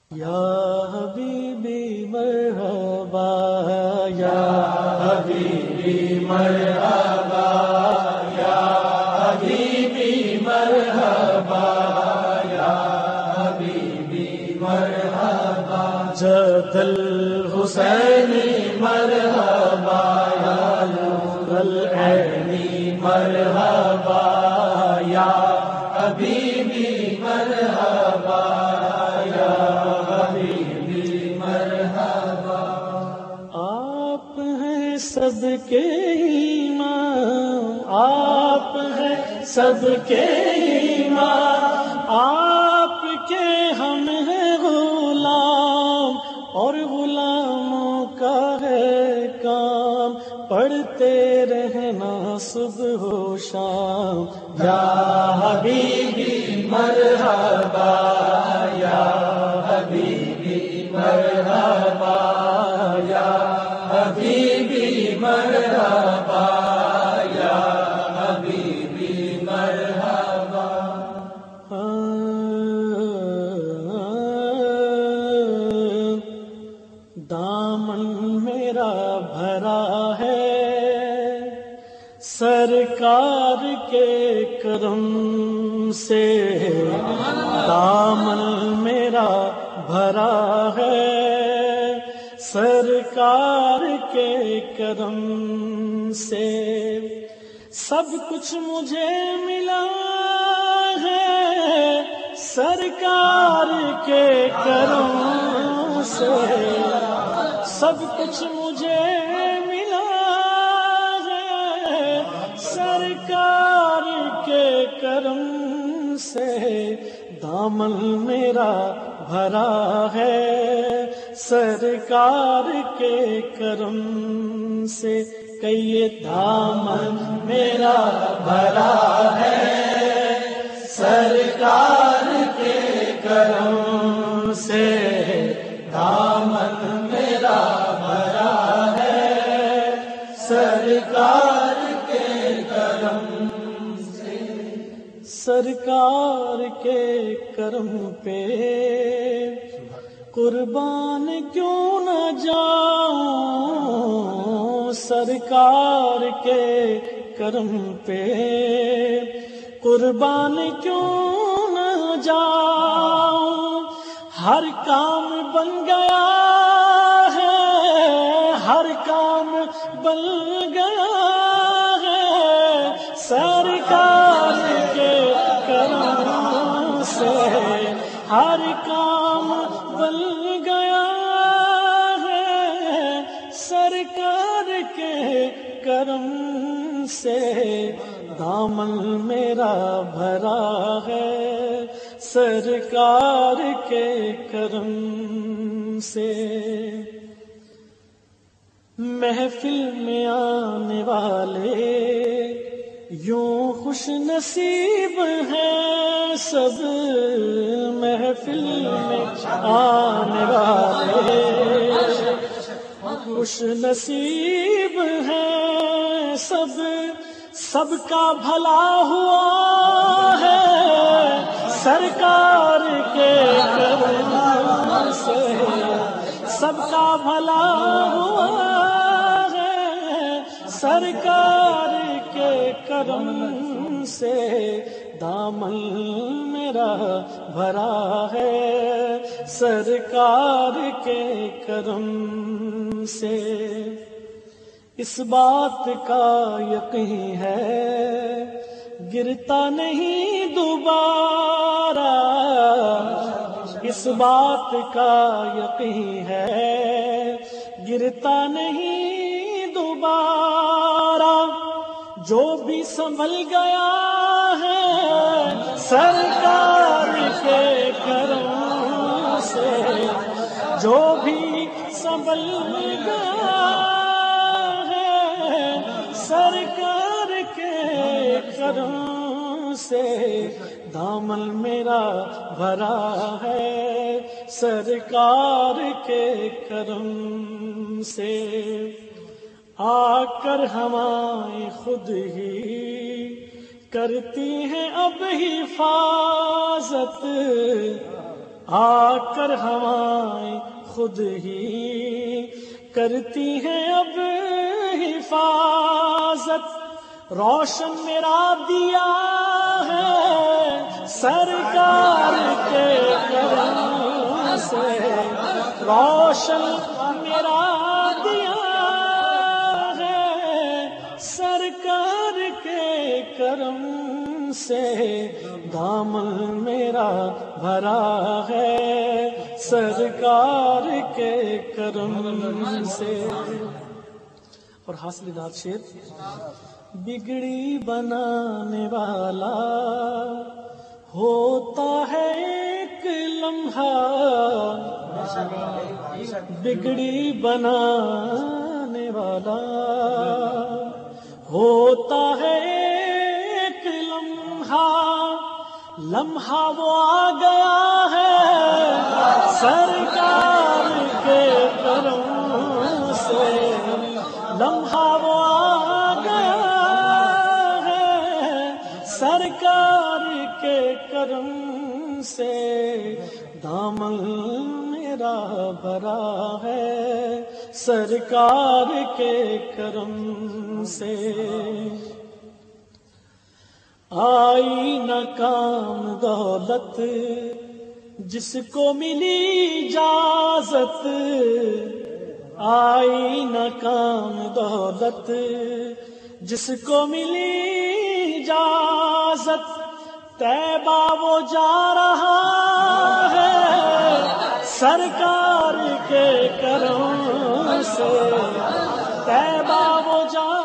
یا حبیبی مرحبا، یا حبیبی مرحبا، یا حبیبی مرحبا، یا حبیبی مرحبا، جد الحسینی مرحبا، یا نور العینی مرحبا، یا حبیبی مرحبا، یا حبیبی مرحبا۔ آپ ہیں سب کے امام، آپ ہیں سب کے امام، آپ کے ہم ہیں غلام، اور غلاموں کا ہے کام پڑھتے رہنا صبح و شام، یا حبیبی مرحبا، یا حبیبی مرحبا، یا حبیبی مرحبا، یا حبیبی مرحبا۔ دامن میرا بھرا ہے سرکار کے کرم سے، دامن میرا بھرا ہے سرکار کے کرم سے، سب کچھ مجھے ملا ہے سرکار کے کرم سے، سب کچھ مجھے ملا ہے سرکار کے کرم سے، دامن میرا بھرا ہے سرکار کے کرم سے، کہ یہ دامن میرا بھرا ہے سرکار کے کرم سے، دامن میرا بھرا ہے سرکار کے کرم سے، سرکار کے کرم پہ قربان کیوں نہ جاؤں، سرکار کے کرم پہ قربان کیوں نہ جاؤں، ہر کام بن گیا ہے، ہر کام بن گیا ہے سرکار کے کرم سے، ہر کام بن گیا ہے سرکار کے کرم سے، دامن میرا بھرا ہے سرکار کے کرم سے، محفل میں آنے والے یوں خوش نصیب ہیں سب، محفل میں آنے والے خوش نصیب ہیں سب، سب کا بھلا ہوا ہے سرکار کے کرم سے، سب کا بھلا ہوا ہے سرکار کے کرم سے، دامن میرا بھرا ہے سرکار کے کرم سے، اس بات کا یقین ہے گرتا نہیں دوبارہ، اس بات کا یقین ہے گرتا نہیں دوبارہ، جو بھی سنبھل گیا ہے سرکار کے کرم سے، جو بھی سنبھل گیا ہے سرکار کے کرم سے، دامن میرا بھرا ہے سرکار کے کرم سے، آ کر ہمیں خود ہی کرتی ہیں اب حفاظت، آ کر ہوائیں خود ہی کرتی ہیں اب حفاظت، روشن میرا دیا ہے سرکار کے کرم سے، روشن میرا دیا ہے سرکار کے کرم سے، دامن میرا بھرا ہے سرکار کے کرم سے۔ اور حاصل نعت شعر، بگڑی بنانے والا ہوتا ہے ایک لمحہ، بگڑی بنانے والا ہوتا ہے ایک لمحہ، لمحہ وہ آ گیا ہے سرکار کے کرم سے، لمحہ وہ آ گیا ہے سرکار کے کرم سے، دامن میرا بھرا ہے سرکار کے کرم سے۔ آئی نہ کام دولت جس کو ملی اجازت، آئی نہ کام دولت جس کو ملی اجازت، طیبہ وہ جا رہا ہے سرکار کے کرم سے، طیبہ وہ جا